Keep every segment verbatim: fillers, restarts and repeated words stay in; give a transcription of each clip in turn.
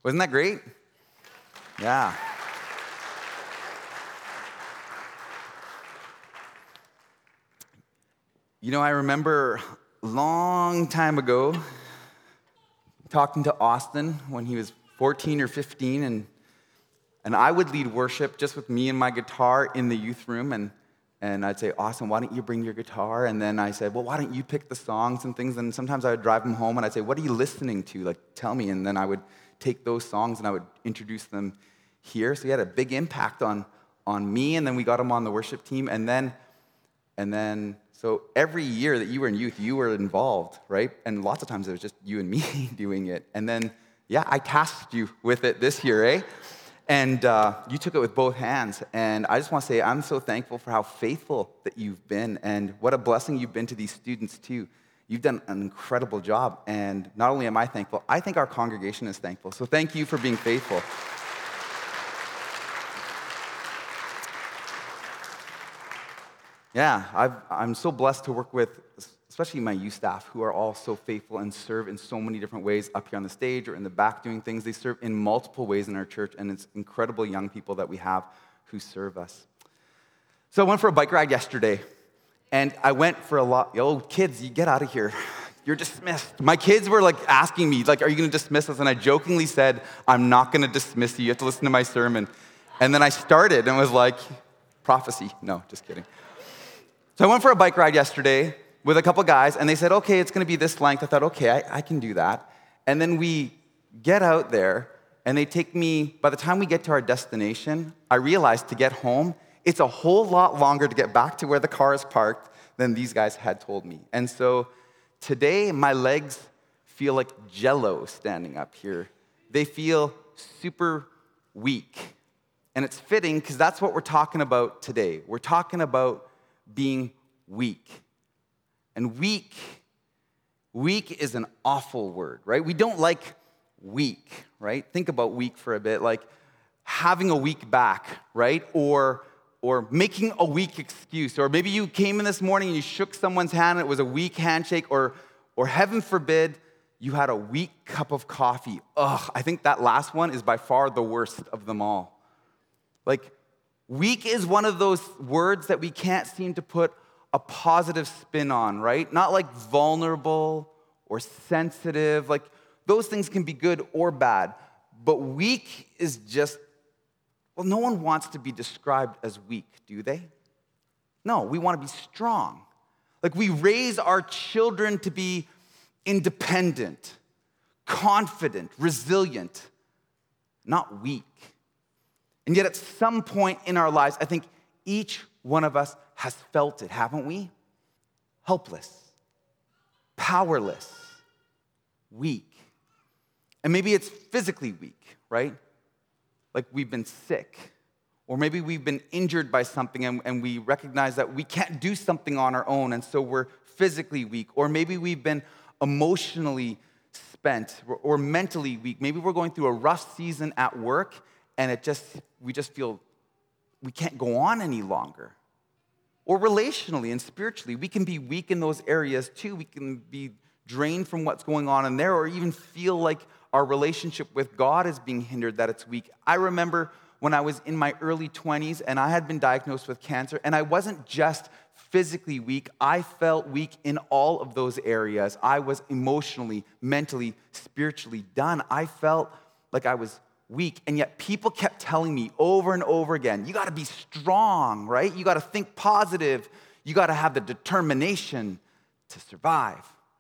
Wasn't that great? Yeah. You know, I remember a long time ago talking to Austin when he was fourteen or fifteen, and and I would lead worship just with me and my guitar in the youth room, and and I'd say, Austin, why don't you bring your guitar? And then I said, well, why don't you pick the songs and things? And sometimes I would drive him home, and I'd say, what are you listening to? Like, tell me. And then I would take those songs, and I would introduce them here. So he had a big impact on, on me, and then we got him on the worship team. And then, and then, so every year that you were in youth, you were involved, right? And lots of times it was just you and me doing it. And then, yeah, I tasked you with it this year, eh? And uh, you took it with both hands. And I just want to say I'm so thankful for how faithful that you've been, and what a blessing you've been to these students too. You've done an incredible job. And not only am I thankful, I think our congregation is thankful. So thank you for being faithful. Yeah, I've, I'm so blessed to work with, especially my youth staff, who are all so faithful and serve in so many different ways up here on the stage or in the back doing things. They serve in multiple ways in our church, and it's incredible young people that we have who serve us. So I went for a bike ride yesterday, and I went for a lot. Oh, kids, you get out of here. You're dismissed. My kids were like asking me, like, are you going to dismiss us? And I jokingly said, I'm not going to dismiss you. You have to listen to my sermon. And then I started and was like, prophecy. No, just kidding. So I went for a bike ride yesterday with a couple guys, and they said, okay, it's going to be this length. I thought, okay, I, I can do that. And then we get out there, and they take me, by the time we get to our destination, I realized to get home, it's a whole lot longer to get back to where the car is parked than these guys had told me. And so today, my legs feel like Jell-O standing up here. They feel super weak. And it's fitting, because that's what we're talking about today. We're talking about being weak. And weak, weak is an awful word, right? We don't like weak, right? Think about weak for a bit, like having a weak back, right? Or, or making a weak excuse. Or maybe you came in this morning and you shook someone's hand and it was a weak handshake, or, or heaven forbid, you had a weak cup of coffee. Ugh, I think that last one is by far the worst of them all. Like, weak is one of those words that we can't seem to put a positive spin on, right? Not like vulnerable or sensitive. Like, those things can be good or bad. But weak is just, well, no one wants to be described as weak, do they? No, we want to be strong. Like, we raise our children to be independent, confident, resilient, not weak. And yet at some point in our lives, I think each one of us has felt it, haven't we? Helpless, powerless, weak. And maybe it's physically weak, right? Like we've been sick. Or maybe we've been injured by something and, and we recognize that we can't do something on our own, and so we're physically weak. Or maybe we've been emotionally spent or, or mentally weak. Maybe we're going through a rough season at work, and it just we just feel we can't go on any longer. Or relationally and spiritually, we can be weak in those areas too. We can be drained from what's going on in there, or even feel like our relationship with God is being hindered, that it's weak. I remember when I was in my early twenties and I had been diagnosed with cancer, and I wasn't just physically weak, I felt weak in all of those areas. I was emotionally, mentally, spiritually done. I felt like I was weak, and yet people kept telling me over and over again, you got to be strong, right? You got to think positive. You got to have the determination to survive.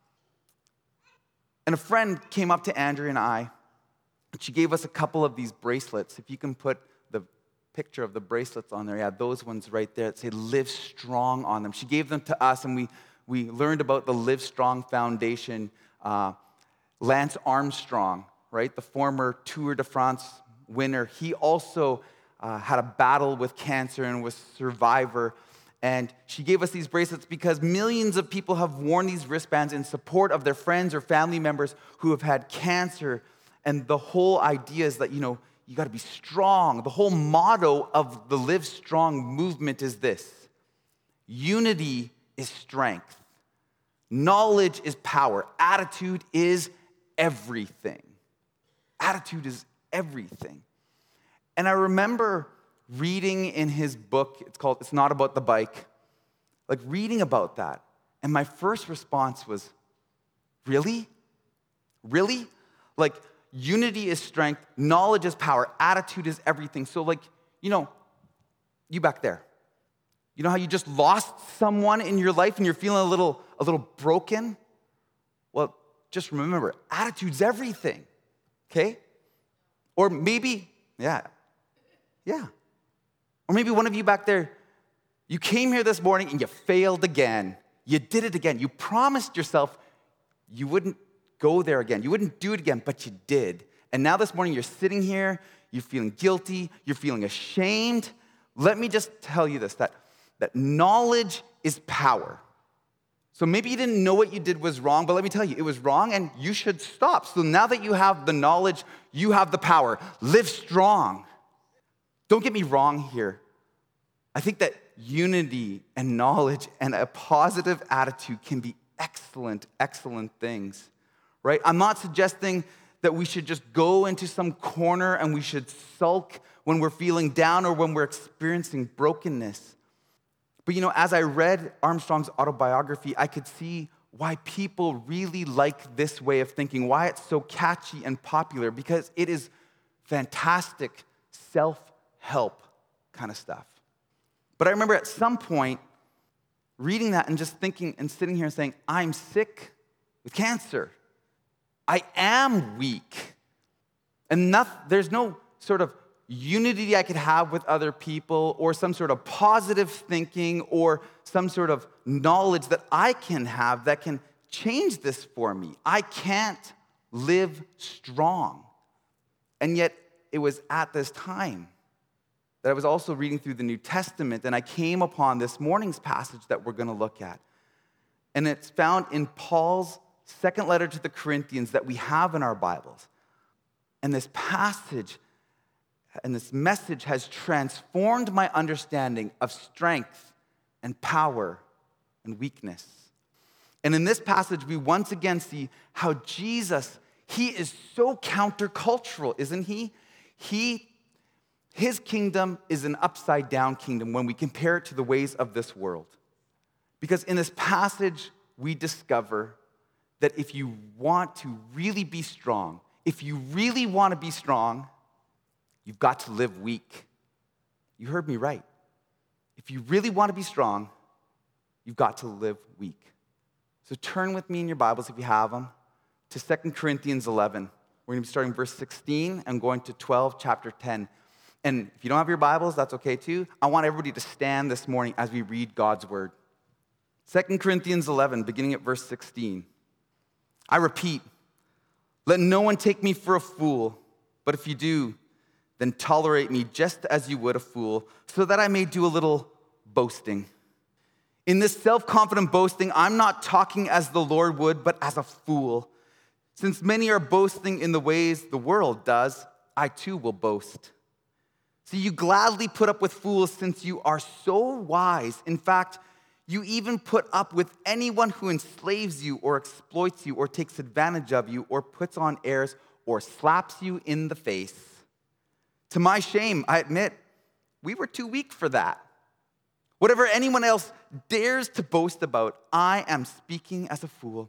And a friend came up to Andrea and I, and she gave us a couple of these bracelets. If you can put the picture of the bracelets on there, yeah, those ones right there that say Live Strong on them. She gave them to us, and we, we learned about the Live Strong Foundation. Uh, Lance Armstrong, right, the former Tour de France winner, he also uh, had a battle with cancer and was a survivor. And she gave us these bracelets because millions of people have worn these wristbands in support of their friends or family members who have had cancer. And the whole idea is that, you know, you got to be strong. The whole motto of the Live Strong movement is this: unity is strength. Knowledge is power. Attitude is everything. Attitude is everything. And I remember reading in his book, it's called It's Not About the Bike, like reading about that. And my first response was, really? Really? Like, unity is strength, knowledge is power, attitude is everything. So like, you know, you back there, you know how you just lost someone in your life and you're feeling a little, a little broken? Well, just remember, attitude's everything, okay? Or maybe, yeah, yeah. Or maybe one of you back there, you came here this morning and you failed again. You did it again. You promised yourself you wouldn't go there again. You wouldn't do it again, but you did. And now this morning you're sitting here, you're feeling guilty, you're feeling ashamed. Let me just tell you this, that, that knowledge is power. So maybe you didn't know what you did was wrong, but let me tell you, it was wrong and you should stop. So now that you have the knowledge, you have the power. Live strong. Don't get me wrong here. I think that unity and knowledge and a positive attitude can be excellent, excellent things, right? I'm not suggesting that we should just go into some corner and we should sulk when we're feeling down or when we're experiencing brokenness. But you know, as I read Armstrong's autobiography, I could see why people really like this way of thinking, why it's so catchy and popular, because it is fantastic self-help kind of stuff. But I remember at some point reading that and just thinking and sitting here and saying, I'm sick with cancer. I am weak. And not, there's no sort of unity I could have with other people or some sort of positive thinking or some sort of knowledge that I can have that can change this for me. I can't live strong. And yet it was at this time that I was also reading through the New Testament, and I came upon this morning's passage that we're going to look at. And it's found in Paul's second letter to the Corinthians that we have in our Bibles. And this passage and this message has transformed my understanding of strength and power and weakness. And in this passage, we once again see how Jesus, he is so countercultural, isn't he? He His kingdom is an upside-down kingdom when we compare it to the ways of this world. Because in this passage, we discover that if you want to really be strong, if you really want to be strong, you've got to live weak. You heard me right. If you really want to be strong, you've got to live weak. So turn with me in your Bibles, if you have them, to Second Corinthians eleven. We're going to be starting verse sixteen and going to twelve, chapter ten. And if you don't have your Bibles, that's okay too. I want everybody to stand this morning as we read God's word. Second Corinthians eleven, beginning at verse sixteen. I repeat, let no one take me for a fool, but if you do, then tolerate me just as you would a fool, so that I may do a little boasting. In this self-confident boasting, I'm not talking as the Lord would, but as a fool. Since many are boasting in the ways the world does, I too will boast. So you gladly put up with fools since you are so wise. In fact, you even put up with anyone who enslaves you or exploits you or takes advantage of you or puts on airs or slaps you in the face. To my shame, I admit, we were too weak for that. Whatever anyone else dares to boast about, I am speaking as a fool.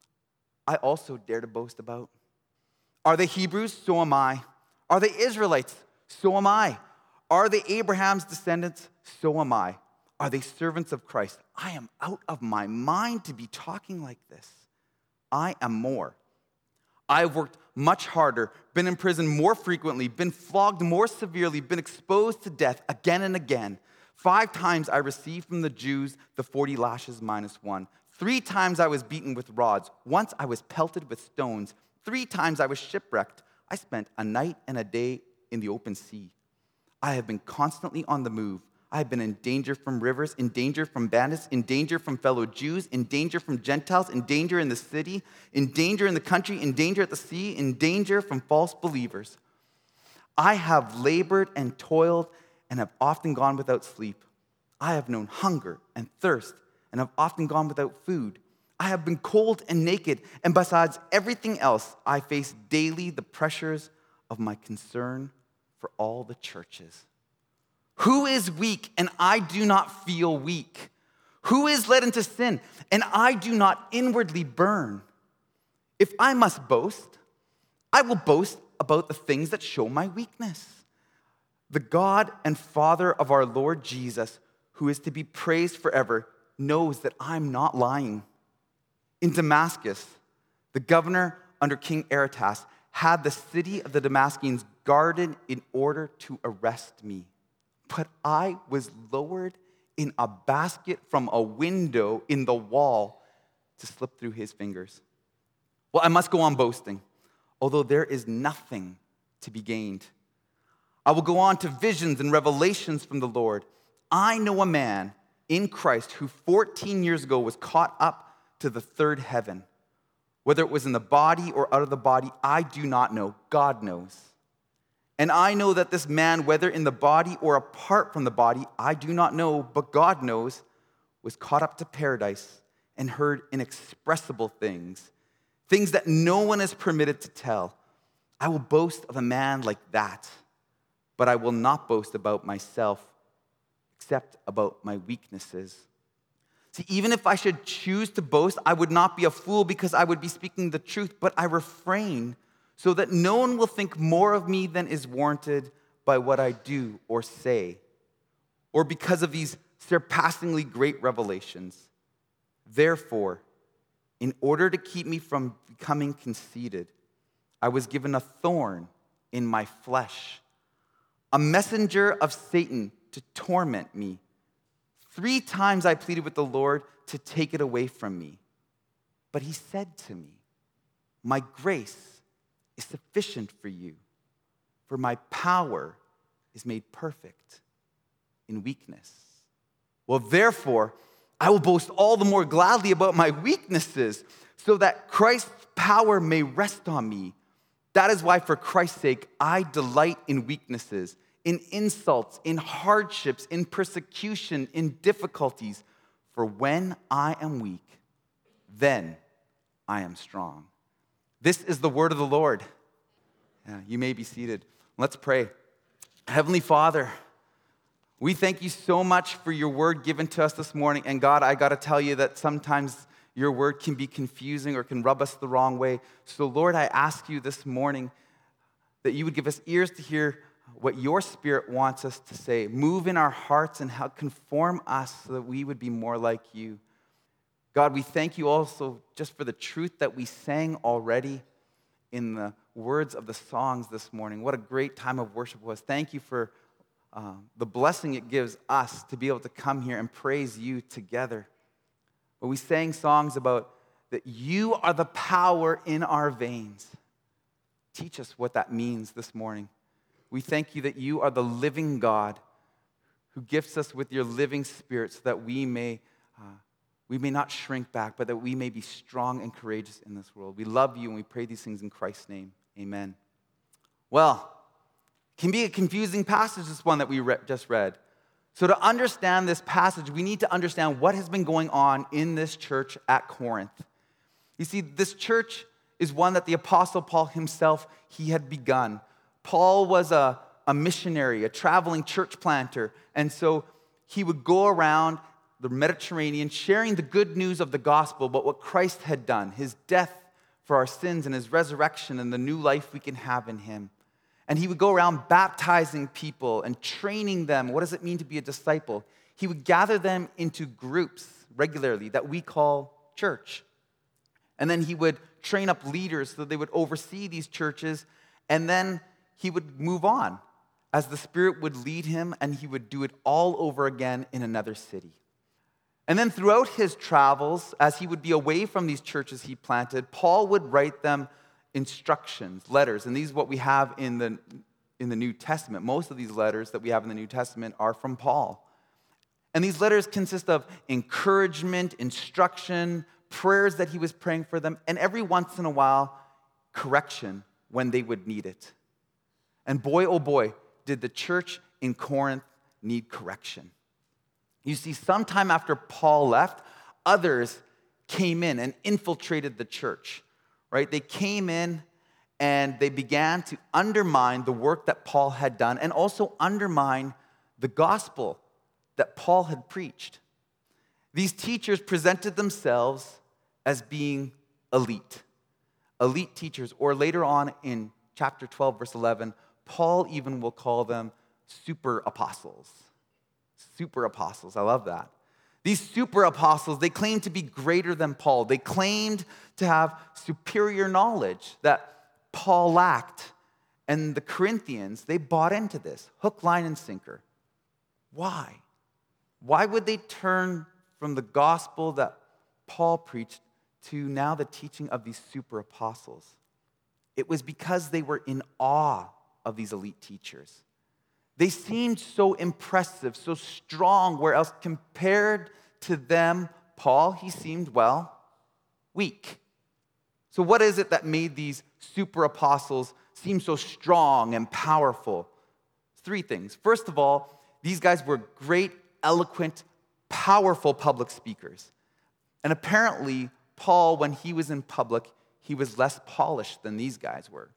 I also dare to boast about. Are they Hebrews? So am I. Are they Israelites? So am I. Are they Abraham's descendants? So am I. Are they servants of Christ? I am out of my mind to be talking like this. I am more. I have worked much harder, been in prison more frequently, been flogged more severely, been exposed to death again and again. Five times I received from the Jews the forty lashes minus one. Three times I was beaten with rods. Once I was pelted with stones. Three times I was shipwrecked. I spent a night and a day in the open sea. I have been constantly on the move. I have been in danger from rivers, in danger from bandits, in danger from fellow Jews, in danger from Gentiles, in danger in the city, in danger in the country, in danger at the sea, in danger from false believers. I have labored and toiled and have often gone without sleep. I have known hunger and thirst and have often gone without food. I have been cold and naked, and besides everything else, I face daily the pressures of my concern for all the churches. Who is weak and I do not feel weak? Who is led into sin and I do not inwardly burn? If I must boast, I will boast about the things that show my weakness. The God and Father of our Lord Jesus, who is to be praised forever, knows that I'm not lying. In Damascus, the governor under King Aretas had the city of the Damascus guarded in order to arrest me. But I was lowered in a basket from a window in the wall to slip through his fingers. Well, I must go on boasting, although there is nothing to be gained. I will go on to visions and revelations from the Lord. I know a man in Christ who fourteen years ago was caught up to the third heaven. Whether it was in the body or out of the body, I do not know. God knows. And I know that this man, whether in the body or apart from the body, I do not know, but God knows, was caught up to paradise and heard inexpressible things, things that no one is permitted to tell. I will boast of a man like that, but I will not boast about myself, except about my weaknesses. See, even if I should choose to boast, I would not be a fool because I would be speaking the truth, but I refrain so that no one will think more of me than is warranted by what I do or say, or because of these surpassingly great revelations. Therefore, in order to keep me from becoming conceited, I was given a thorn in my flesh, a messenger of Satan to torment me. Three times I pleaded with the Lord to take it away from me. But he said to me, my grace is sufficient for you, for my power is made perfect in weakness. Well, therefore, I will boast all the more gladly about my weaknesses, so that Christ's power may rest on me. That is why, for Christ's sake, I delight in weaknesses, in insults, in hardships, in persecution, in difficulties. For when I am weak, then I am strong. This is the word of the Lord. Yeah, you may be seated. Let's pray. Heavenly Father, we thank you so much for your word given to us this morning. And God, I got to tell you that sometimes your word can be confusing or can rub us the wrong way. So Lord, I ask you this morning that you would give us ears to hear what your Spirit wants us to say. Move in our hearts and help conform us so that we would be more like you. God, we thank you also just for the truth that we sang already in the words of the songs this morning. What a great time of worship it was. Thank you for uh, the blessing it gives us to be able to come here and praise you together. But we sang songs about that you are the power in our veins. Teach us what that means this morning. We thank you that you are the living God who gifts us with your living Spirit so that we may uh, we may not shrink back, but that we may be strong and courageous in this world. We love you and we pray these things in Christ's name. Amen. Well, it can be a confusing passage, this one that we re- just read. So to understand this passage, we need to understand what has been going on in this church at Corinth. You see, this church is one that the Apostle Paul himself, he had begun. Paul was a, a missionary, a traveling church planter, and so he would go around the Mediterranean sharing the good news of the gospel, but what Christ had done, his death for our sins and his resurrection and the new life we can have in him. And he would go around baptizing people and training them. What does it mean to be a disciple? He would gather them into groups regularly that we call church. And then he would train up leaders so they would oversee these churches, and then he would move on as the Spirit would lead him, and he would do it all over again in another city. And then throughout his travels, as he would be away from these churches he planted, Paul would write them instructions, letters. And these are what we have in the, in the New Testament. Most of these letters that we have in the New Testament are from Paul. And these letters consist of encouragement, instruction, prayers that he was praying for them, and every once in a while, correction when they would need it. And boy, oh boy, did the church in Corinth need correction. You see, sometime after Paul left, others came in and infiltrated the church, right? They came in and they began to undermine the work that Paul had done and also undermine the gospel that Paul had preached. These teachers presented themselves as being elite, elite teachers, or later on in chapter twelve, verse eleven, Paul even will call them super apostles. Super apostles, I love that. These super apostles, they claimed to be greater than Paul. They claimed to have superior knowledge that Paul lacked. And the Corinthians, they bought into this, hook, line, and sinker. Why? Why would they turn from the gospel that Paul preached to now the teaching of these super apostles? It was because they were in awe of these elite teachers. They seemed so impressive, so strong, whereas compared to them, Paul, he seemed, well, weak. So what is it that made these super apostles seem so strong and powerful? Three things. First of all, these guys were great, eloquent, powerful public speakers. And apparently, Paul, when he was in public, he was less polished than these guys were.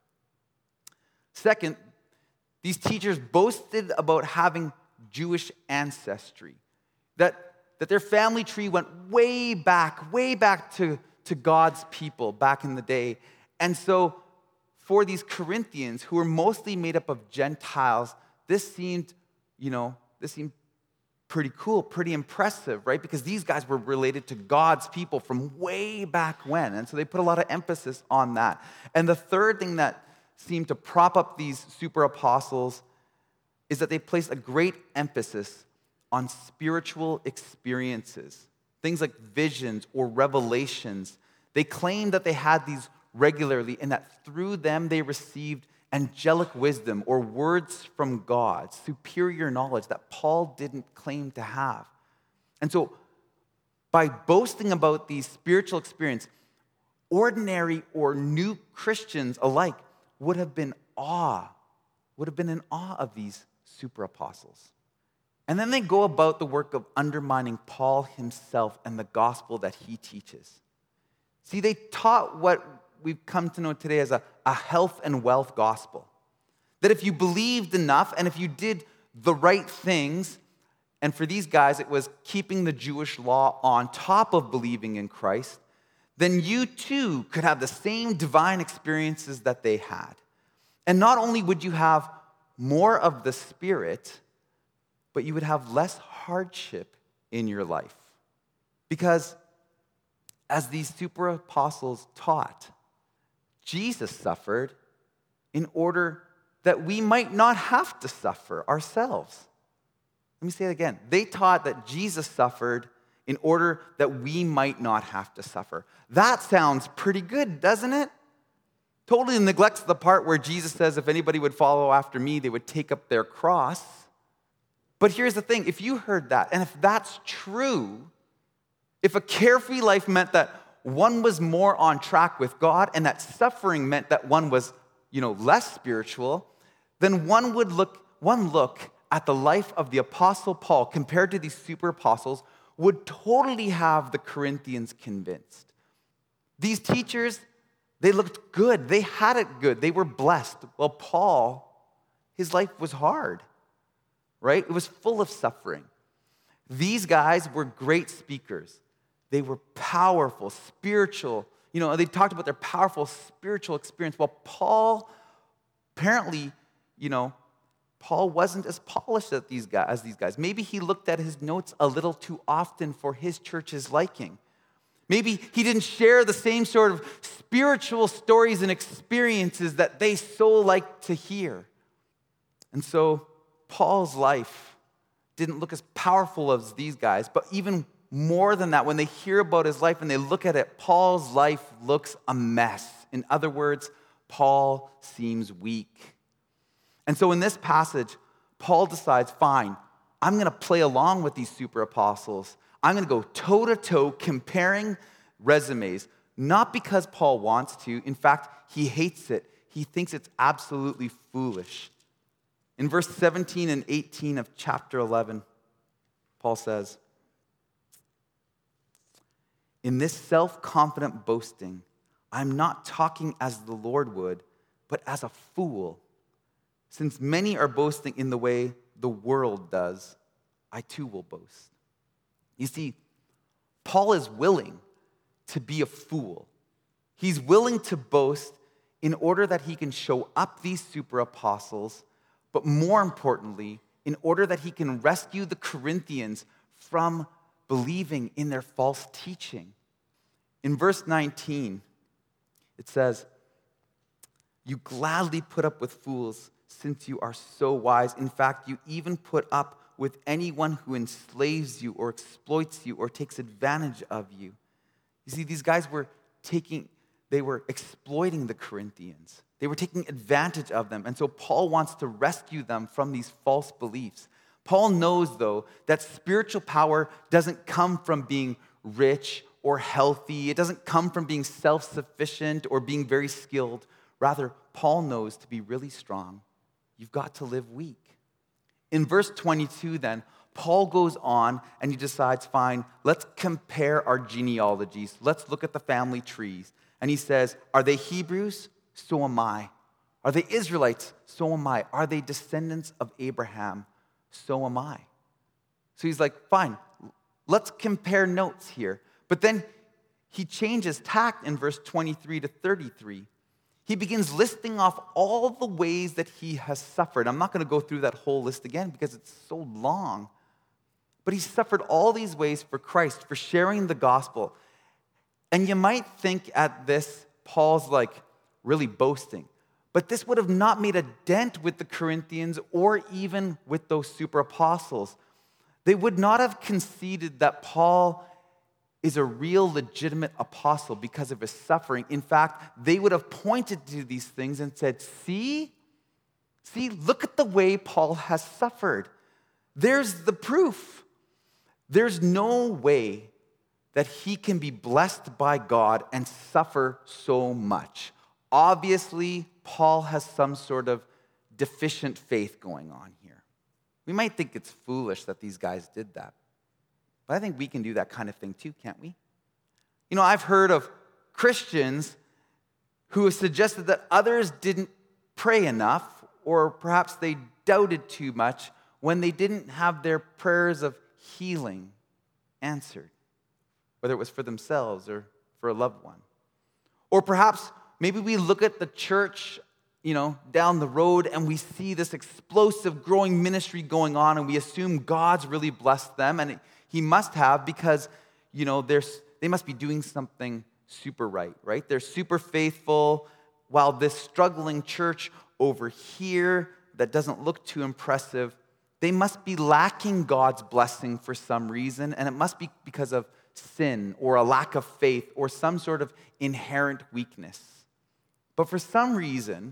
Second, these teachers boasted about having Jewish ancestry, that, that their family tree went way back, way back to, to God's people back in the day. And so for these Corinthians, who were mostly made up of Gentiles, this seemed, you know, this seemed pretty cool, pretty impressive, right? Because these guys were related to God's people from way back when. And so they put a lot of emphasis on that. And the third thing that seemed to prop up these super apostles is that they placed a great emphasis on spiritual experiences, things like visions or revelations. They claimed that they had these regularly and that through them they received angelic wisdom or words from God, superior knowledge that Paul didn't claim to have. And so by boasting about these spiritual experiences, ordinary or new Christians alike would have been awe, would have been in awe of these super apostles. And then they go about the work of undermining Paul himself and the gospel that he teaches. See, they taught what we've come to know today as a, a health and wealth gospel. That if you believed enough and if you did the right things, and for these guys it was keeping the Jewish law on top of believing in Christ, then you too could have the same divine experiences that they had. And not only would you have more of the Spirit, but you would have less hardship in your life. Because as these super apostles taught, Jesus suffered in order that we might not have to suffer ourselves. Let me say it again. They taught that Jesus suffered in order that we might not have to suffer. That sounds pretty good, doesn't it? Totally neglects the part where Jesus says if anybody would follow after me, they would take up their cross. But here's the thing. If you heard that, and if that's true, if a carefree life meant that one was more on track with God and that suffering meant that one was, you know, less spiritual, then one would look, one look at the life of the Apostle Paul compared to these super apostles would totally have the Corinthians convinced. These teachers, they looked good. They had it good. They were blessed. Well, Paul, his life was hard, right? It was full of suffering. These guys were great speakers. They were powerful, spiritual. You know, they talked about their powerful spiritual experience. Well, Paul, apparently, you know, Paul wasn't as polished as these guys, as these guys. Maybe he looked at his notes a little too often for his church's liking. Maybe he didn't share the same sort of spiritual stories and experiences that they so like to hear. And so Paul's life didn't look as powerful as these guys, but even more than that, when they hear about his life and they look at it, Paul's life looks a mess. In other words, Paul seems weak. And so in this passage, Paul decides, fine, I'm going to play along with these super apostles. I'm going to go toe-to-toe comparing resumes, not because Paul wants to. In fact, he hates it. He thinks it's absolutely foolish. In verse seventeen and eighteen of chapter eleven, Paul says, in this self-confident boasting, I'm not talking as the Lord would, but as a fool. Since many are boasting in the way the world does, I too will boast. You see, Paul is willing to be a fool. He's willing to boast in order that he can show up these super apostles, but more importantly, in order that he can rescue the Corinthians from believing in their false teaching. In verse nineteen, it says, "You gladly put up with fools since you are so wise. In fact, you even put up with anyone who enslaves you or exploits you or takes advantage of you." You see, these guys were taking, they were exploiting the Corinthians. They were taking advantage of them. And so Paul wants to rescue them from these false beliefs. Paul knows, though, that spiritual power doesn't come from being rich or healthy. It doesn't come from being self-sufficient or being very skilled. Rather, Paul knows to be really strong, you've got to live weak. In verse twenty-two, then, Paul goes on and he decides, fine, let's compare our genealogies. Let's look at the family trees. And he says, are they Hebrews? So am I. Are they Israelites? So am I. Are they descendants of Abraham? So am I. So he's like, fine, let's compare notes here. But then he changes tact in verse twenty-three to thirty-three. He begins listing off all the ways that he has suffered. I'm not going to go through that whole list again because it's so long. But he suffered all these ways for Christ, for sharing the gospel. And you might think at this, Paul's like really boasting. But this would have not made a dent with the Corinthians or even with those super apostles. They would not have conceded that Paul is a real legitimate apostle because of his suffering. In fact, they would have pointed to these things and said, see, see, look at the way Paul has suffered. There's the proof. There's no way that he can be blessed by God and suffer so much. Obviously, Paul has some sort of deficient faith going on here. We might think it's foolish that these guys did that. But I think we can do that kind of thing too, can't we? You know, I've heard of Christians who have suggested that others didn't pray enough, or perhaps they doubted too much when they didn't have their prayers of healing answered, whether it was for themselves or for a loved one. Or perhaps maybe we look at the church, you know, down the road and we see this explosive growing ministry going on and we assume God's really blessed them, and it, He must have, because, you know, they must be doing something super right, right? They're super faithful, while this struggling church over here that doesn't look too impressive, they must be lacking God's blessing for some reason, and it must be because of sin or a lack of faith or some sort of inherent weakness. But for some reason,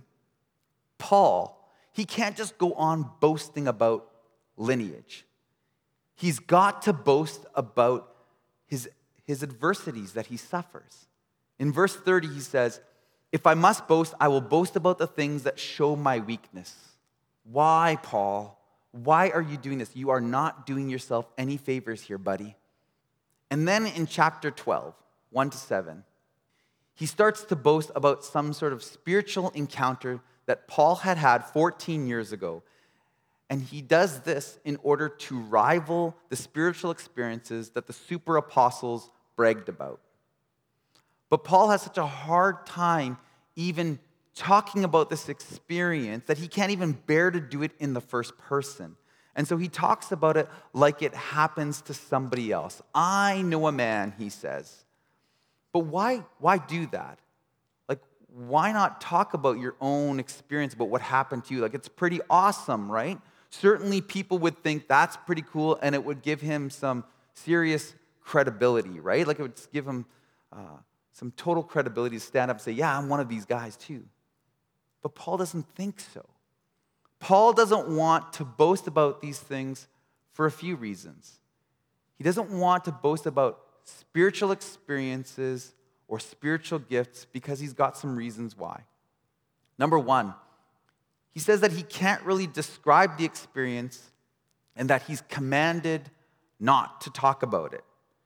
Paul, he can't just go on boasting about lineage. He's got to boast about his, his adversities that he suffers. In verse thirty, he says, if I must boast, I will boast about the things that show my weakness. Why, Paul? Why are you doing this? You are not doing yourself any favors here, buddy. And then in chapter twelve, one to seven, he starts to boast about some sort of spiritual encounter that Paul had had fourteen years ago. And he does this in order to rival the spiritual experiences that the super apostles bragged about. But Paul has such a hard time even talking about this experience that he can't even bear to do it in the first person. And so he talks about it like it happens to somebody else. I know a man, he says. But why, why do that? Like, why not talk about your own experience, about what happened to you? Like, it's pretty awesome, right? Certainly people would think that's pretty cool, and it would give him some serious credibility, right? Like, it would give him uh, some total credibility to stand up and say, yeah, I'm one of these guys too. But Paul doesn't think so. Paul doesn't want to boast about these things for a few reasons. He doesn't want to boast about spiritual experiences or spiritual gifts because he's got some reasons why. Number one, he says that he can't really describe the experience and that he's commanded not to talk about it.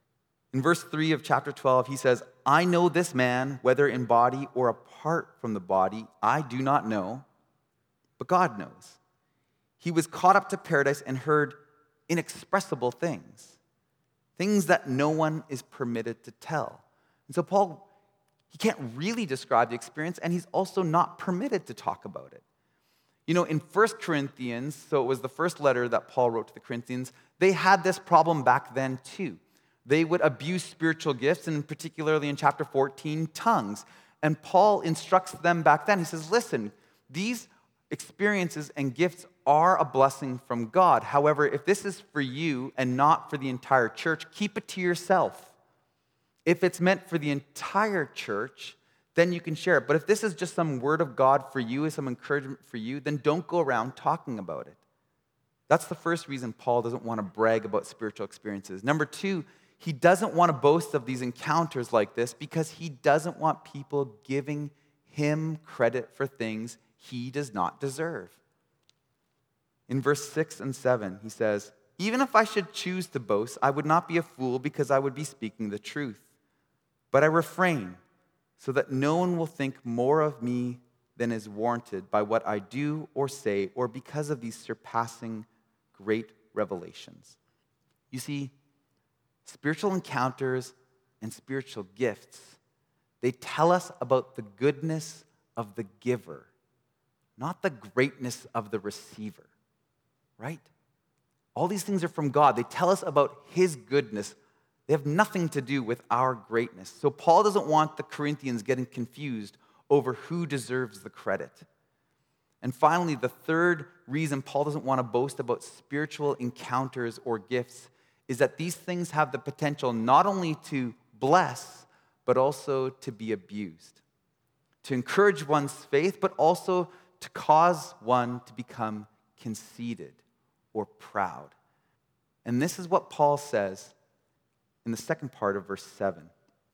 In verse three of chapter twelve, he says, I know this man, whether in body or apart from the body, I do not know, but God knows. He was caught up to paradise and heard inexpressible things, things that no one is permitted to tell. And so Paul, he can't really describe the experience, and he's also not permitted to talk about it. You know, in First Corinthians, so it was the first letter that Paul wrote to the Corinthians, they had this problem back then too. They would abuse spiritual gifts, and particularly in chapter fourteen, tongues. And Paul instructs them back then. He says, listen, these experiences and gifts are a blessing from God. However, if this is for you and not for the entire church, keep it to yourself. If it's meant for the entire church, then you can share it. But if this is just some word of God for you, some encouragement for you, then don't go around talking about it. That's the first reason Paul doesn't want to brag about spiritual experiences. Number two, he doesn't want to boast of these encounters like this because he doesn't want people giving him credit for things he does not deserve. In verse six and seven, he says, even if I should choose to boast, I would not be a fool because I would be speaking the truth. But I refrain so that no one will think more of me than is warranted by what I do or say or because of these surpassing great revelations. You see, spiritual encounters and spiritual gifts, they tell us about the goodness of the giver, not the greatness of the receiver, right? All these things are from God. They tell us about his goodness. They have nothing to do with our greatness. So Paul doesn't want the Corinthians getting confused over who deserves the credit. And finally, the third reason Paul doesn't want to boast about spiritual encounters or gifts is that these things have the potential not only to bless, but also to be abused, to encourage one's faith, but also to cause one to become conceited or proud. And this is what Paul says in the second part of verse seven.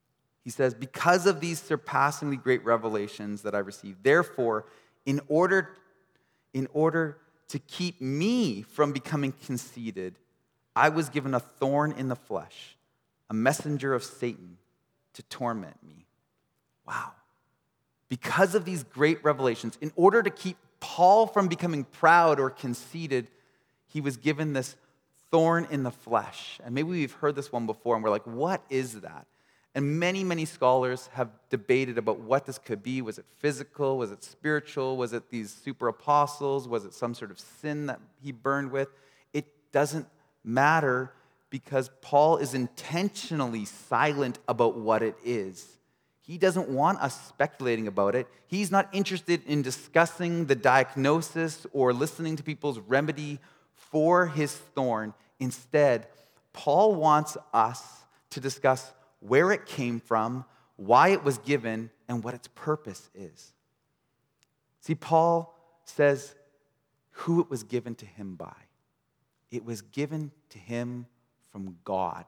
He says, because of these surpassingly great revelations that I received, therefore, in order, in order to keep me from becoming conceited, I was given a thorn in the flesh, a messenger of Satan to torment me. Wow. Because of these great revelations, in order to keep Paul from becoming proud or conceited, he was given this thorn in the flesh. And maybe we've heard this one before, and we're like, what is that? And many, many scholars have debated about what this could be. Was it physical? Was it spiritual? Was it these super apostles? Was it some sort of sin that he burned with? It doesn't matter because Paul is intentionally silent about what it is. He doesn't want us speculating about it. He's not interested in discussing the diagnosis or listening to people's remedy for his thorn. Instead, Paul wants us to discuss where it came from, why it was given, and what its purpose is. See, Paul says who it was given to him by. It was given to him from God.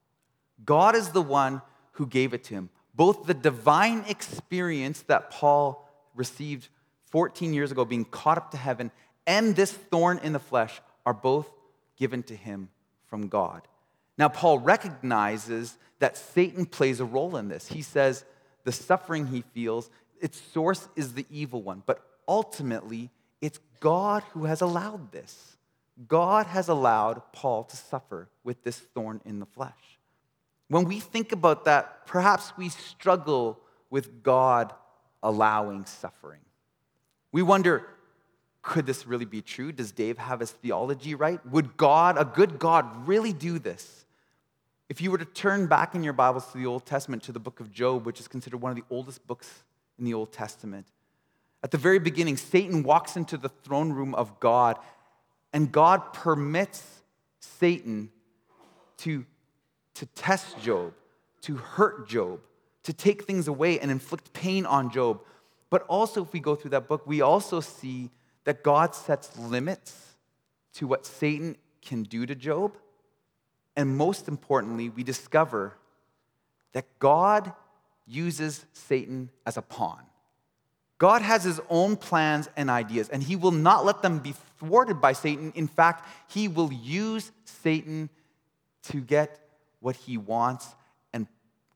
God is the one who gave it to him. Both the divine experience that Paul received fourteen years ago, being caught up to heaven, and this thorn in the flesh are both given to him from God. Now, Paul recognizes that Satan plays a role in this. He says the suffering he feels, its source is the evil one, but ultimately, it's God who has allowed this. God has allowed Paul to suffer with this thorn in the flesh. When we think about that, perhaps we struggle with God allowing suffering. We wonder, could this really be true? Does Dave have his theology right? Would God, a good God, really do this? If you were to turn back in your Bibles to the Old Testament, to the book of Job, which is considered one of the oldest books in the Old Testament, at the very beginning, Satan walks into the throne room of God, and God permits Satan to, to test Job, to hurt Job, to take things away and inflict pain on Job. But also, if we go through that book, we also see that God sets limits to what Satan can do to Job. And most importantly, we discover that God uses Satan as a pawn. God has his own plans and ideas, and he will not let them be thwarted by Satan. In fact, he will use Satan to get what he wants,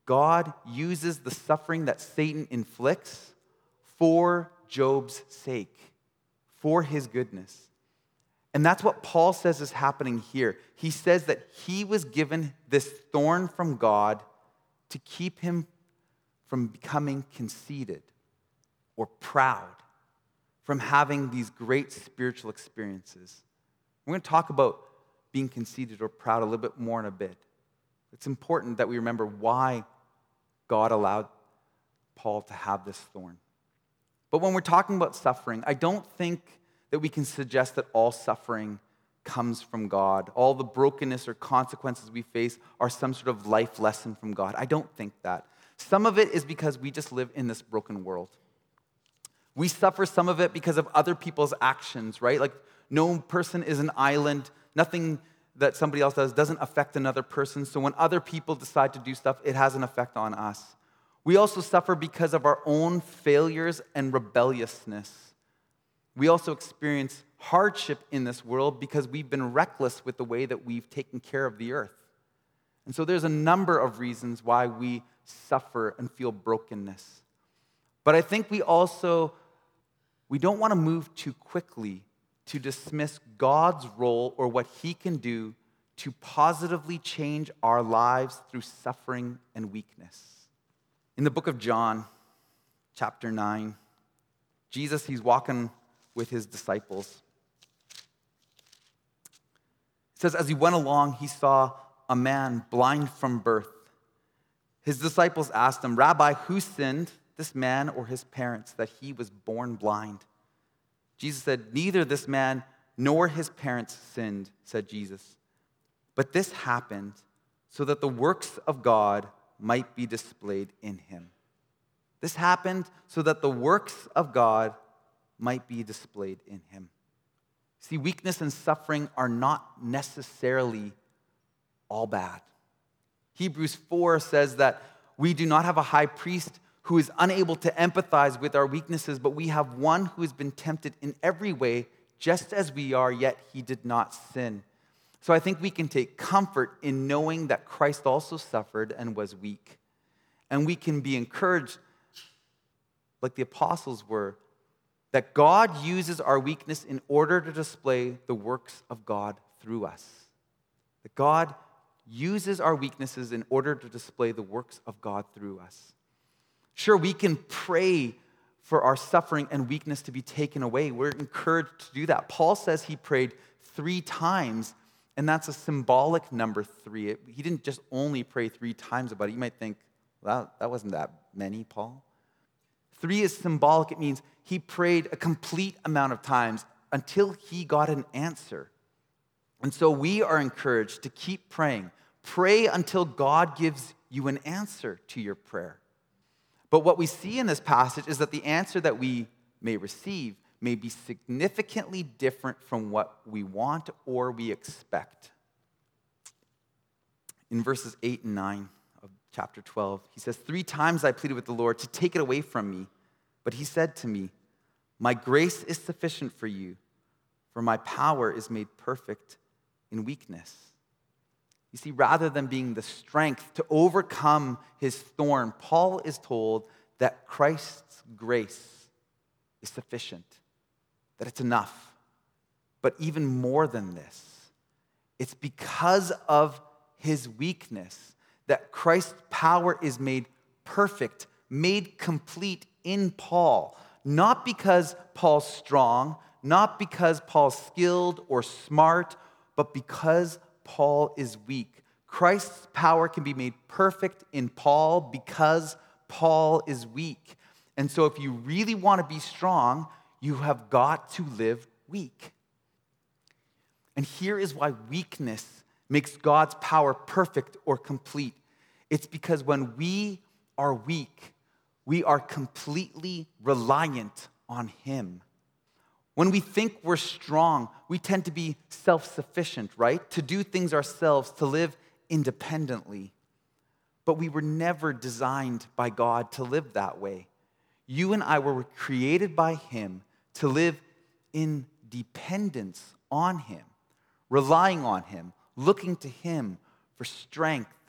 God uses the suffering that Satan inflicts for Job's sake, for his goodness. And that's what Paul says is happening here. He says that he was given this thorn from God to keep him from becoming conceited or proud, from having these great spiritual experiences. We're going to talk about being conceited or proud a little bit more in a bit. It's important that we remember why God allowed Paul to have this thorn. But when we're talking about suffering, I don't think that we can suggest that all suffering comes from God. All the brokenness or consequences we face are some sort of life lesson from God. I don't think that. Some of it is because we just live in this broken world. We suffer some of it because of other people's actions, right? Like no person is an island. Nothing that somebody else does doesn't affect another person. So when other people decide to do stuff, it has an effect on us. We also suffer because of our own failures and rebelliousness. We also experience hardship in this world because we've been reckless with the way that we've taken care of the earth. And so there's a number of reasons why we suffer and feel brokenness. But I think we also, we don't want to move too quickly to dismiss God's role or what he can do to positively change our lives through suffering and weakness. In the book of John, chapter nine, Jesus, he's walking with his disciples. It says, as he went along, he saw a man blind from birth. His disciples asked him, Rabbi, who sinned, this man or his parents, that he was born blind? Jesus said, neither this man nor his parents sinned, said Jesus. But this happened so that the works of God might be displayed in him. This happened so that the works of God might be displayed in him. See, weakness and suffering are not necessarily all bad. Hebrews four says that we do not have a high priest who is unable to empathize with our weaknesses, but we have one who has been tempted in every way, just as we are, yet he did not sin. So I think we can take comfort in knowing that Christ also suffered and was weak. And we can be encouraged, like the apostles were, that God uses our weakness in order to display the works of God through us. That God uses our weaknesses in order to display the works of God through us. Sure, we can pray for our suffering and weakness to be taken away. We're encouraged to do that. Paul says he prayed three times, and that's a symbolic number three. He didn't just only pray three times about it. You might think, well, that wasn't that many, Paul. Three is symbolic. It means he prayed a complete amount of times until he got an answer. And so we are encouraged to keep praying. Pray until God gives you an answer to your prayer. But what we see in this passage is that the answer that we may receive may be significantly different from what we want or we expect. In verses eight and nine of chapter twelve, he says, three times I pleaded with the Lord to take it away from me, but he said to me, my grace is sufficient for you, for my power is made perfect in weakness. You see, rather than being the strength to overcome his thorn, Paul is told that Christ's grace is sufficient, that it's enough. But even more than this, it's because of his weakness that Christ's power is made perfect, made complete in Paul. Not because Paul's strong, not because Paul's skilled or smart, but because Paul is weak. Christ's power can be made perfect in Paul because Paul is weak. And so if you really want to be strong, you have got to live weak. And here is why weakness makes God's power perfect or complete. It's because when we are weak, we are completely reliant on him. When we think we're strong, we tend to be self-sufficient, right? To do things ourselves, to live independently. But we were never designed by God to live that way. You and I were created by him to live in dependence on him, relying on him, looking to him for strength,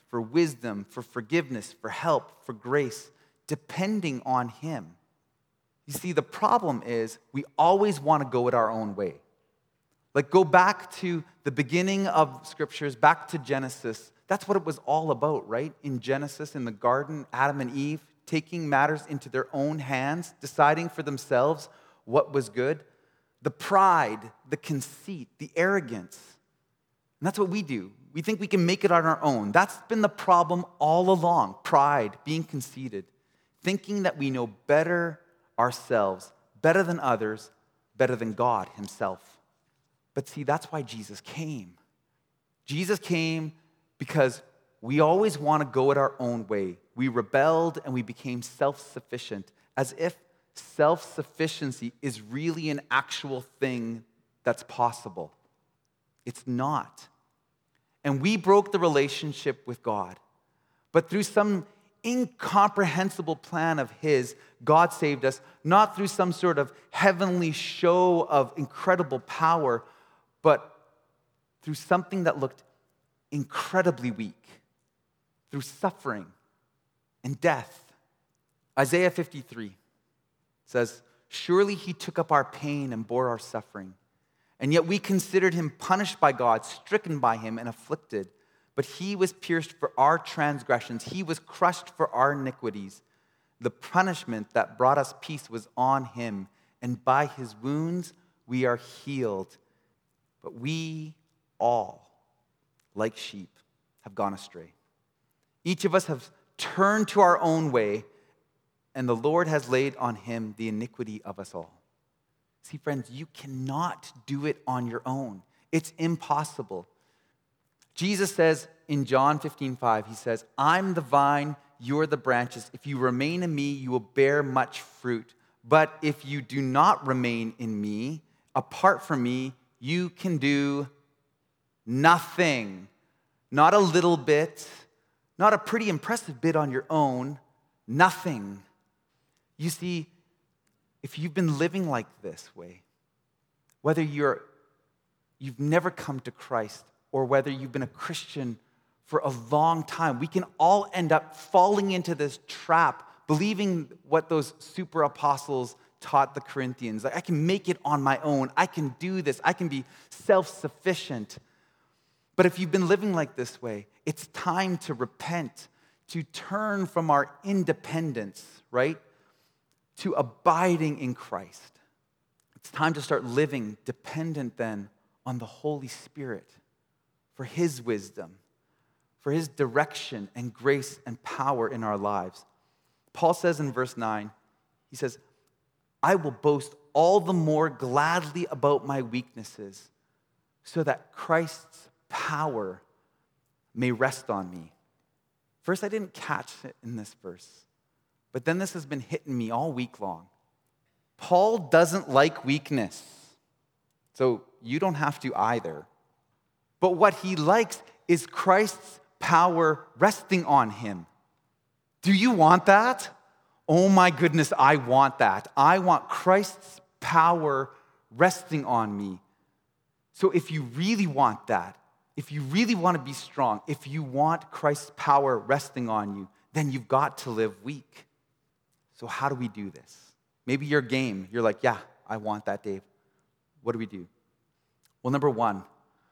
for wisdom, for forgiveness, for help, for grace, depending on him. You see, the problem is we always want to go it our own way. Like, go back to the beginning of scriptures, back to Genesis. That's what it was all about, right? In Genesis, in the garden, Adam and Eve taking matters into their own hands, deciding for themselves what was good. The pride, the conceit, the arrogance. And that's what we do. We think we can make it on our own. That's been the problem all along. Pride, being conceited, thinking that we know better ourselves, better than others, better than God himself. But see, that's why Jesus came. Jesus came because we always want to go it our own way. We rebelled and we became self-sufficient, as if self-sufficiency is really an actual thing that's possible. It's not. And we broke the relationship with God. But through some incomprehensible plan of his, God saved us, not through some sort of heavenly show of incredible power, but through something that looked incredibly weak, through suffering and death. Isaiah fifty-three says, "Surely he took up our pain and bore our suffering, and yet we considered him punished by God, stricken by him and afflicted. But he was pierced for our transgressions, he was crushed for our iniquities. The punishment that brought us peace was on him, and by his wounds we are healed. But we all, like sheep, have gone astray. Each of us have turned to our own way, and the Lord has laid on him the iniquity of us all." See, friends, you cannot do it on your own. It's impossible. Jesus says in John fifteen five, he says, "I'm the vine, you're the branches. If you remain in me, you will bear much fruit. But if you do not remain in me, apart from me, you can do nothing." Not a little bit, not a pretty impressive bit on your own, nothing. You see, if you've been living like this way, whether you're, you've never come to Christ or whether you've been a Christian for a long time, we can all end up falling into this trap, believing what those super apostles taught the Corinthians. Like, I can make it on my own. I can do this. I can be self-sufficient. But if you've been living like this way, it's time to repent, to turn from our independence, right, to abiding in Christ. It's time to start living dependent then on the Holy Spirit for his wisdom, for his direction and grace and power in our lives. Paul says in verse nine, he says, "I will boast all the more gladly about my weaknesses, so that Christ's power may rest on me." First, I didn't catch it in this verse, but then this has been hitting me all week long. Paul doesn't like weakness, so you don't have to either. But what he likes is Christ's power resting on him. Do you want that? Oh my goodness, I want that. I want Christ's power resting on me. So if you really want that, if you really want to be strong, if you want Christ's power resting on you, then you've got to live weak. So how do we do this? Maybe you're game. You're like, yeah, I want that, Dave. What do we do? Well, number one,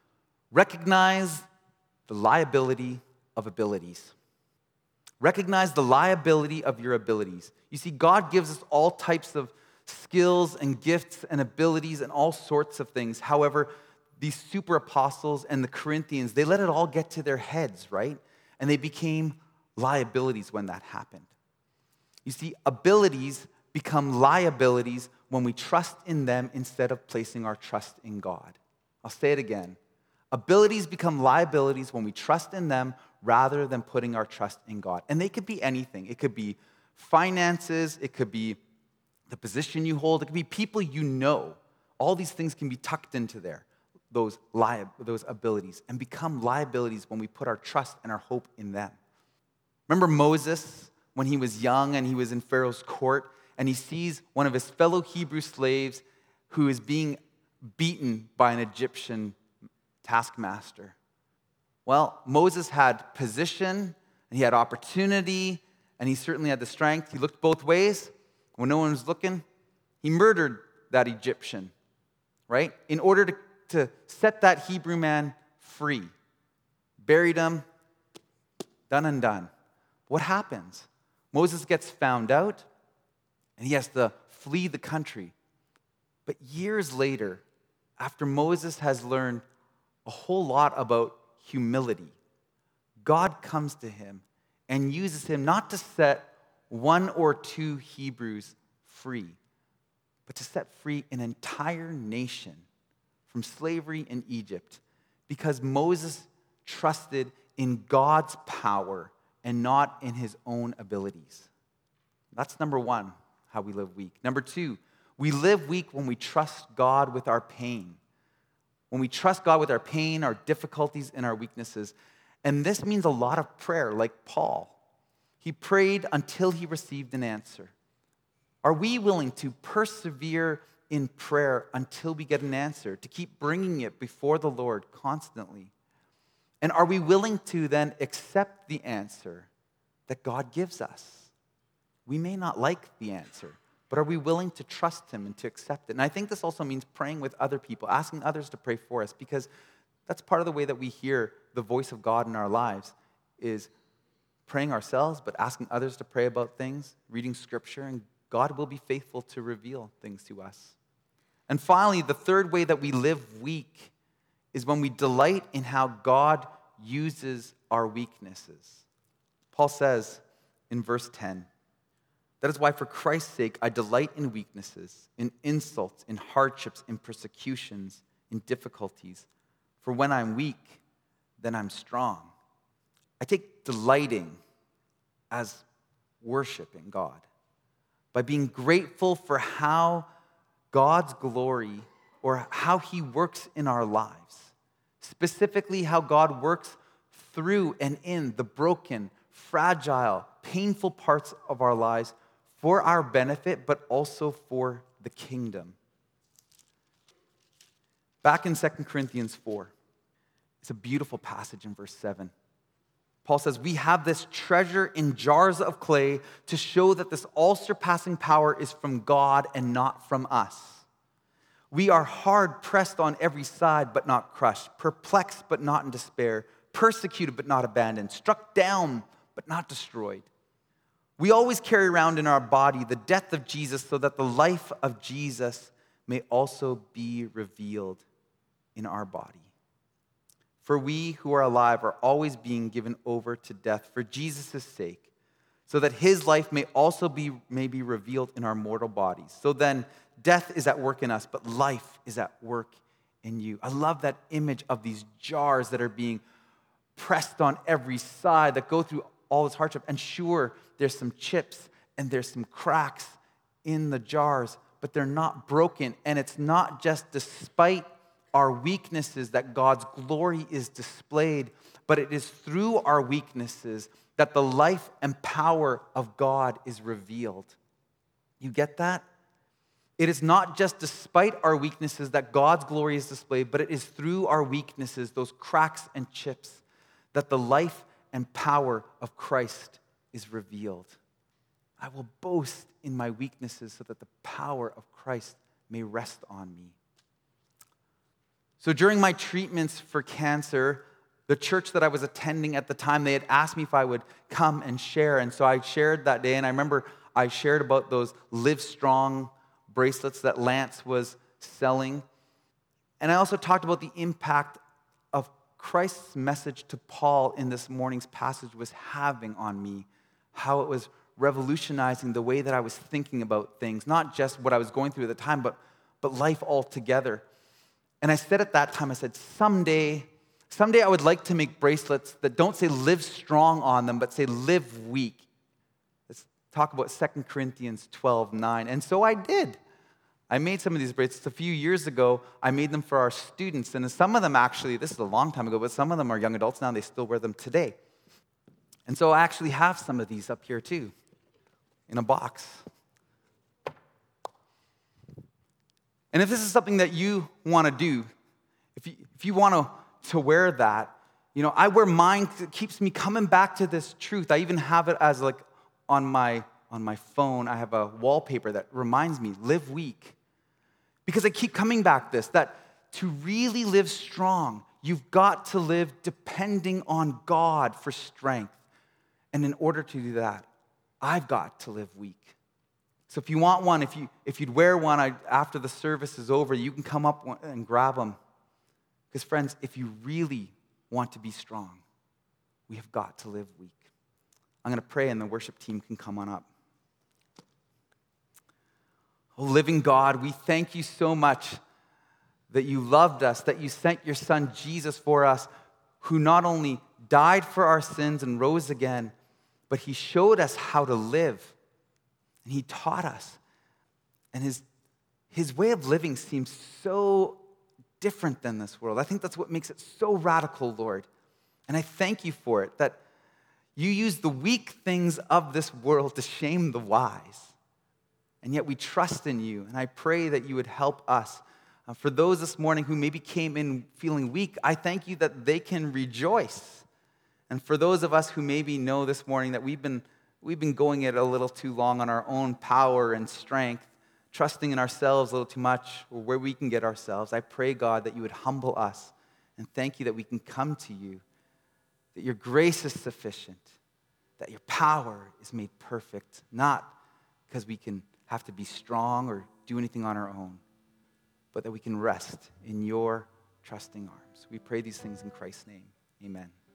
recognize the liability of abilities. Recognize the liability of your abilities. You see, God gives us all types of skills and gifts and abilities and all sorts of things. However, these super apostles and the Corinthians, they let it all get to their heads, right? And they became liabilities when that happened. You see, abilities become liabilities when we trust in them instead of placing our trust in God. I'll say it again. Abilities become liabilities when we trust in them rather than putting our trust in God. And they could be anything. It could be finances. It could be the position you hold. It could be people you know. All these things can be tucked into there, those, li- those abilities, and become liabilities when we put our trust and our hope in them. Remember Moses when he was young and he was in Pharaoh's court and he sees one of his fellow Hebrew slaves who is being beaten by an Egyptian taskmaster. Well, Moses had position, and he had opportunity, and he certainly had the strength. He looked both ways. When no one was looking, he murdered that Egyptian, right? In order to, to set that Hebrew man free. Buried him, done and done. What happens? Moses gets found out, and he has to flee the country. But years later, after Moses has learned a whole lot about humility, God comes to him and uses him not to set one or two Hebrews free, but to set free an entire nation from slavery in Egypt, because Moses trusted in God's power and not in his own abilities. That's number one, how we live weak. Number two, we live weak when we trust God with our pain. When we trust God with our pain, our difficulties, and our weaknesses. And this means a lot of prayer, like Paul. He prayed until he received an answer. Are we willing to persevere in prayer until we get an answer, to keep bringing it before the Lord constantly? And are we willing to then accept the answer that God gives us? We may not like the answer, but are we willing to trust him and to accept it? And I think this also means praying with other people, asking others to pray for us, because that's part of the way that we hear the voice of God in our lives, is praying ourselves, but asking others to pray about things, reading scripture, and God will be faithful to reveal things to us. And finally, the third way that we live weak is when we delight in how God uses our weaknesses. Paul says in verse ten, "That is why for Christ's sake I delight in weaknesses, in insults, in hardships, in persecutions, in difficulties. For when I'm weak, then I'm strong." I take delighting as worshiping God, by being grateful for how God's glory, or how he works in our lives. Specifically, how God works through and in the broken, fragile, painful parts of our lives for our benefit, but also for the kingdom. Back in Second Corinthians four, it's a beautiful passage in verse seven. Paul says, "We have this treasure in jars of clay to show that this all-surpassing power is from God and not from us. We are hard-pressed on every side, but not crushed, perplexed, but not in despair, persecuted, but not abandoned, struck down, but not destroyed. We always carry around in our body the death of Jesus, so that the life of Jesus may also be revealed in our body. For we who are alive are always being given over to death for Jesus' sake, so that his life may also be, may be revealed in our mortal bodies. So then, death is at work in us, but life is at work in you." I love that image of these jars that are being pressed on every side, that go through all this hardship. And sure, there's some chips and there's some cracks in the jars, but they're not broken. And it's not just despite our weaknesses that God's glory is displayed, but it is through our weaknesses that the life and power of God is revealed. You get that? It is not just despite our weaknesses that God's glory is displayed, but it is through our weaknesses, those cracks and chips, that the life and power of Christ is revealed. I will boast in my weaknesses so that the power of Christ may rest on me. So during my treatments for cancer, the church that I was attending at the time, they had asked me if I would come and share. And so I shared that day, and I remember I shared about those Live Strong bracelets that Lance was selling. And I also talked about the impact of Christ's message to Paul in this morning's passage was having on me, how it was revolutionizing the way that I was thinking about things, not just what I was going through at the time, but, but life altogether. And I said at that time, I said, someday, someday I would like to make bracelets that don't say live strong on them, but say live weak. Let's talk about Second Corinthians twelve nine. And so I did. I made some of these bracelets a few years ago. I made them for our students. And some of them actually, this is a long time ago, but some of them are young adults now. They still wear them today. And so I actually have some of these up here too, in a box. And if this is something that you want to do, if you, if you want to, to wear that, you know, I wear mine, it keeps me coming back to this truth. I even have it as like on my on my phone. I have a wallpaper that reminds me, live weak. Because I keep coming back to this, that to really live strong, you've got to live depending on God for strength. And in order to do that, I've got to live weak. So if you want one, if, you, if you'd wear one I, after the service is over, you can come up and grab them. Because friends, if you really want to be strong, we have got to live weak. I'm going to pray and the worship team can come on up. Oh, living God, we thank you so much that you loved us, that you sent your son Jesus for us, who not only died for our sins and rose again, but he showed us how to live. And he taught us. And his, his way of living seems so different than this world. I think that's what makes it so radical, Lord. And I thank you for it, that you use the weak things of this world to shame the wise. And yet we trust in you. And I pray that you would help us. Uh, for those this morning who maybe came in feeling weak, I thank you that they can rejoice. And for those of us who maybe know this morning that we've been, we've been going it a little too long on our own power and strength, trusting in ourselves a little too much, or where we can get ourselves, I pray, God, that you would humble us. And thank you that we can come to you, that your grace is sufficient, that your power is made perfect, not because we can have to be strong or do anything on our own, but that we can rest in your trusting arms. We pray these things in Christ's name. Amen.